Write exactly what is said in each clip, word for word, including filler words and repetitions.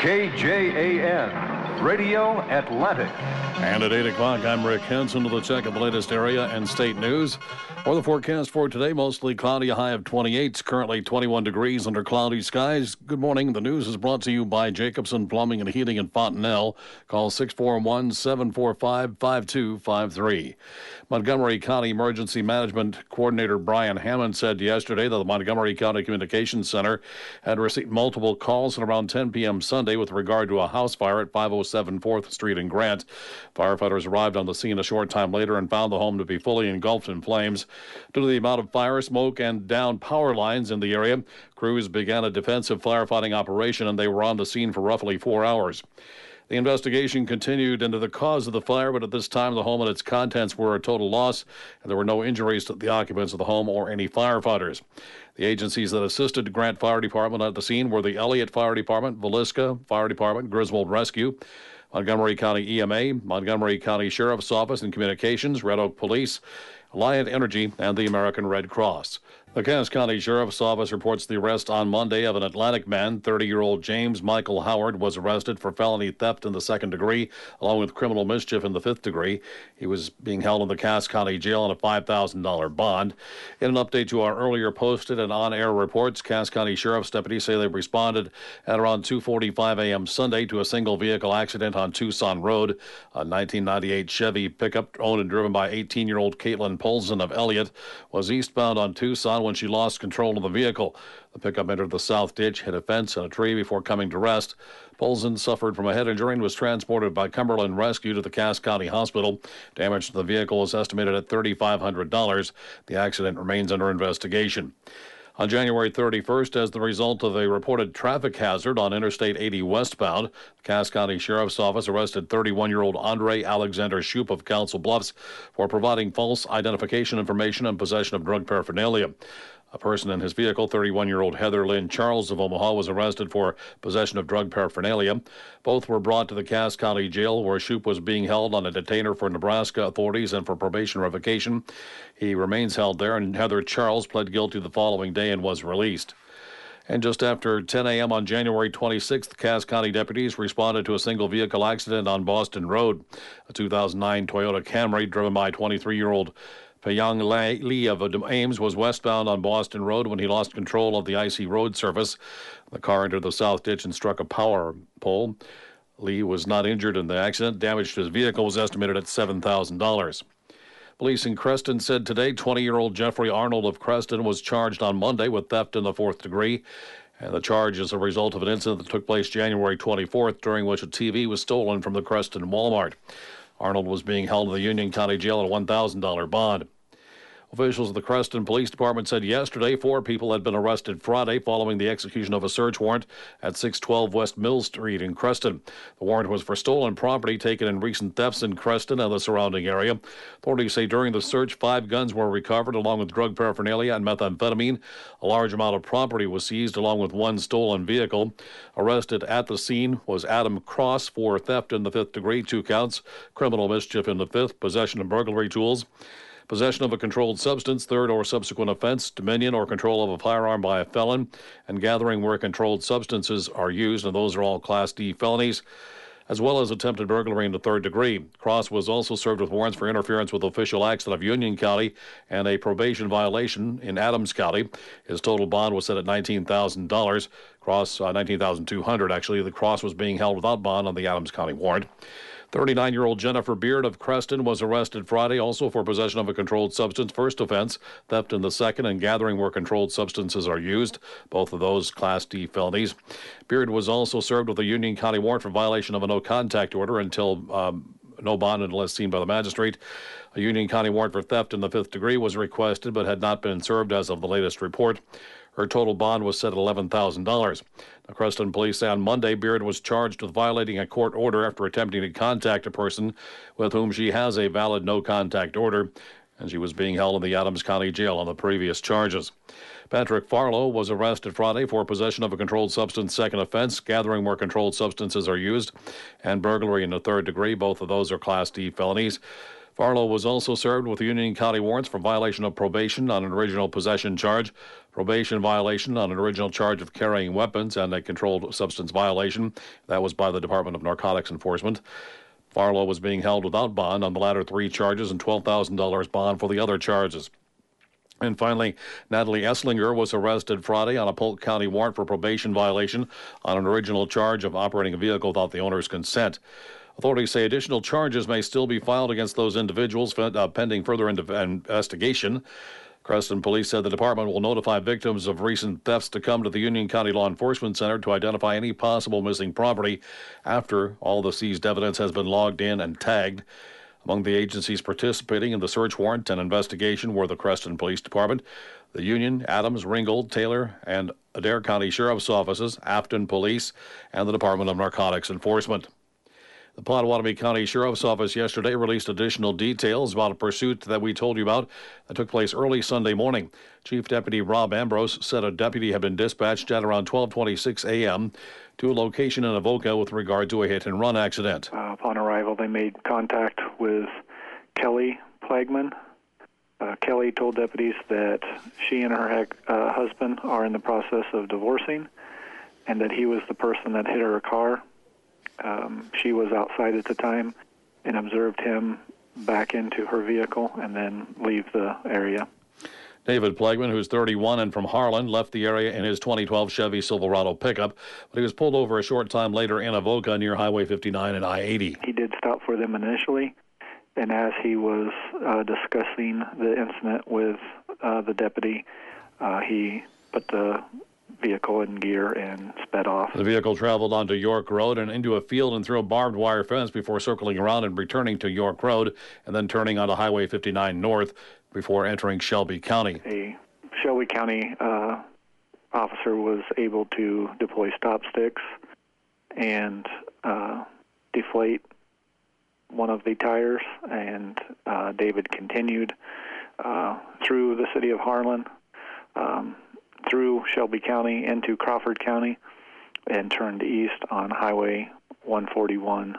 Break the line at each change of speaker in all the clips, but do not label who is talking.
K J A N, Radio Atlantic.
And at eight o'clock, I'm Rick Henson with a check of the latest area and state news. For the forecast for today, mostly cloudy, a high of twenty-eight, currently twenty-one degrees under cloudy skies. Good morning. The news is brought to you by Jacobson Plumbing and Heating in Fontenelle. Call six four one, seven four five, five two five three. Montgomery County Emergency Management Coordinator Brian Hammond said yesterday that the Montgomery County Communications Center had received multiple calls at around ten p.m. Sunday with regard to a house fire at five oh seven fourth Street in Grant. Firefighters arrived on the scene a short time later and found the home to be fully engulfed in flames. Due to the amount of fire, smoke, and downed power lines in the area, crews began a defensive firefighting operation, and they were on the scene for roughly four hours. The investigation continued into the cause of the fire, but at this time, the home and its contents were a total loss, and there were no injuries to the occupants of the home or any firefighters. The agencies that assisted Grant Fire Department at the scene were the Elliott Fire Department, Villisca Fire Department, Griswold Rescue, Montgomery County E M A, Montgomery County Sheriff's Office and Communications, Red Oak Police, Alliant Energy, and the American Red Cross. The Cass County Sheriff's Office reports the arrest on Monday of an Atlantic man. thirty-year-old James Michael Howard was arrested for felony theft in the second degree, along with criminal mischief in the fifth degree. He was being held in the Cass County Jail on a five thousand dollars bond. In an update to our earlier posted and on-air reports, Cass County Sheriff's deputies say they responded at around two forty-five a.m. Sunday to a single vehicle accident on Tucson Road. A nineteen ninety-eight Chevy pickup owned and driven by eighteen-year-old Caitlin Polson of Elliott was eastbound on Tucson when she lost control of the vehicle. The pickup entered the south ditch, hit a fence and a tree before coming to rest. Polson suffered from a head injury and was transported by Cumberland Rescue to the Cass County Hospital. Damage to the vehicle is estimated at three thousand five hundred dollars. The accident remains under investigation. On January thirty-first, as the result of a reported traffic hazard on Interstate eighty westbound, the Cass County Sheriff's Office arrested thirty-one-year-old Andre Alexander Shoup of Council Bluffs for providing false identification information and possession of drug paraphernalia. A person in his vehicle, thirty-one-year-old Heather Lynn Charles of Omaha, was arrested for possession of drug paraphernalia. Both were brought to the Cass County Jail, where Shoup was being held on a detainer for Nebraska authorities and for probation revocation. He remains held there, and Heather Charles pled guilty the following day and was released. And just after ten a.m. on January twenty-sixth, Cass County deputies responded to a single vehicle accident on Boston Road. A two thousand nine Toyota Camry driven by twenty-three-year-old Payang Lee of Ames was westbound on Boston Road when he lost control of the icy road surface. The car entered the south ditch and struck a power pole. Lee was not injured in the accident. Damage to his vehicle was estimated at seven thousand dollars. Police in Creston said today twenty-year-old Jeffrey Arnold of Creston was charged on Monday with theft in the fourth degree. And the charge is a result of an incident that took place January twenty-fourth, during which a T V was stolen from the Creston Walmart. Arnold was being held in the Union County Jail on a one thousand dollars bond. Officials of the Creston Police Department said yesterday four people had been arrested Friday following the execution of a search warrant at six twelve West Mill Street in Creston. The warrant was for stolen property taken in recent thefts in Creston and the surrounding area. Authorities say during the search, five guns were recovered along with drug paraphernalia and methamphetamine. A large amount of property was seized along with one stolen vehicle. Arrested at the scene was Adam Cross for theft in the fifth degree, two counts, criminal mischief in the fifth, possession of burglary tools, possession of a controlled substance, third or subsequent offense, dominion or control of a firearm by a felon, and gathering where controlled substances are used, and those are all Class D felonies, as well as attempted burglary in the third degree. Cross was also served with warrants for interference with official acts out of Union County and a probation violation in Adams County. His total bond was set at nineteen thousand dollars. Cross, uh, nineteen thousand two hundred dollars actually. The Cross was being held without bond on the Adams County warrant. thirty-nine-year-old Jennifer Beard of Creston was arrested Friday also for possession of a controlled substance, first offense, theft in the second, and gathering where controlled substances are used, both of those Class D felonies. Beard was also served with a Union County warrant for violation of a no-contact order until um, no bond unless seen by the magistrate. A Union County warrant for theft in the fifth degree was requested but had not been served as of the latest report. Her total bond was set at eleven thousand dollars. The Creston police say on Monday, Beard was charged with violating a court order after attempting to contact a person with whom she has a valid no-contact order, and she was being held in the Adams County Jail on the previous charges. Patrick Farlow was arrested Friday for possession of a controlled substance, second offense, gathering where controlled substances are used, and burglary in the third degree. Both of those are Class D felonies. Farlow was also served with Union County warrants for violation of probation on an original possession charge. probation violation on an original charge of carrying weapons and a controlled substance violation. That was by the Department of Narcotics Enforcement. Farlow was being held without bond on the latter three charges and twelve thousand dollars bond for the other charges. And finally, Natalie Esslinger was arrested Friday on a Polk County warrant for probation violation on an original charge of operating a vehicle without the owner's consent. Authorities say additional charges may still be filed against those individuals uh, pending further investigation. Creston Police said the department will notify victims of recent thefts to come to the Union County Law Enforcement Center to identify any possible missing property after all the seized evidence has been logged in and tagged. Among the agencies participating in the search warrant and investigation were the Creston Police Department, the Union, Adams, Ringgold, Taylor, and Adair County Sheriff's Offices, Afton Police, and the Department of Narcotics Enforcement. The Potawatomi County Sheriff's Office yesterday released additional details about a pursuit that we told you about that took place early Sunday morning. Chief Deputy Rob Ambrose said a deputy had been dispatched at around twelve twenty-six a.m. to a location in Avoca with regard to a hit-and-run accident.
Uh, upon arrival, they made contact with Kelly Plagman. Uh, Kelly told deputies that she and her uh, husband are in the process of divorcing and that he was the person that hit her car. Um, she was outside at the time and observed him back into her vehicle and then leave the area.
David Plagman, who's thirty-one and from Harlan, left the area in his twenty twelve Chevy Silverado pickup, but he was pulled over a short time later in Avoca near Highway fifty-nine and I eighty.
He did stop for them initially, and as he was uh, discussing the incident with uh, the deputy, uh, he put the vehicle in gear and sped off.
The vehicle traveled onto York Road and into a field and through a barbed wire fence before circling around and returning to York Road and then turning onto Highway fifty-nine North before entering Shelby County.
A Shelby County uh, officer was able to deploy stop sticks and uh, deflate one of the tires, and uh, David continued uh, through the city of Harlan, um, through Shelby County into Crawford County, and turned east on Highway one forty-one,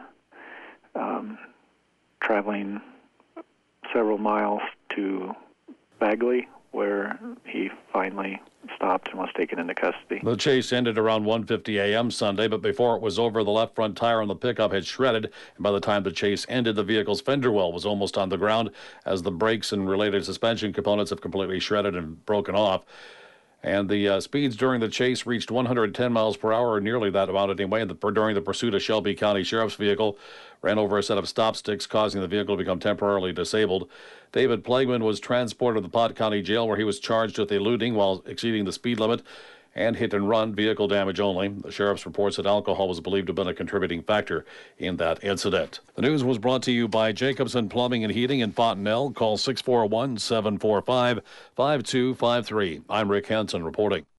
um, traveling several miles to Bagley, where he finally stopped and was taken into custody.
The chase ended around one fifty a.m. Sunday, but before it was over, the left front tire on the pickup had shredded, and by the time the chase ended, the vehicle's fender well was almost on the ground as the brakes and related suspension components have completely shredded and broken off. And the uh, speeds during the chase reached one hundred ten miles per hour, or nearly that amount anyway, the, during the pursuit. A Shelby County Sheriff's vehicle ran over a set of stop sticks, causing the vehicle to become temporarily disabled. David Plagman was transported to the Pot County Jail, where he was charged with eluding while exceeding the speed limit and hit-and-run vehicle damage only. The sheriff's reports that alcohol was believed to have been a contributing factor in that incident. The news was brought to you by Jacobson Plumbing and Heating in Fontenelle. Call six four one, seven four five, five two five three. I'm Rick Hansen reporting.